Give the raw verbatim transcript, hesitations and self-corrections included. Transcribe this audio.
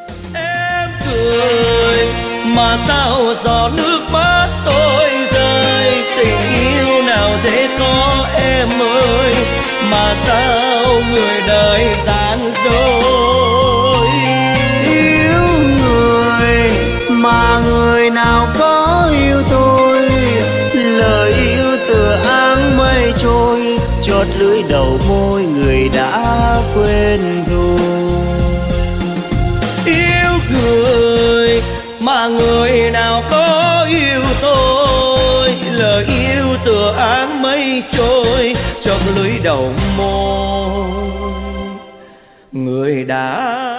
Em cười mà sao giọt nước mắt tôi rơi, tình yêu nào dễ có em ơi, mà sao người đời gian dối. Yêu người mà người nào có yêu tôi, lời yêu tựa áng mây trôi, chót lưỡi đầu môi người đã quên rồi. Yêu người mà người nào có yêu tôi, lời yêu tựa áng mây trôi, chót lưỡi đầu môi người đã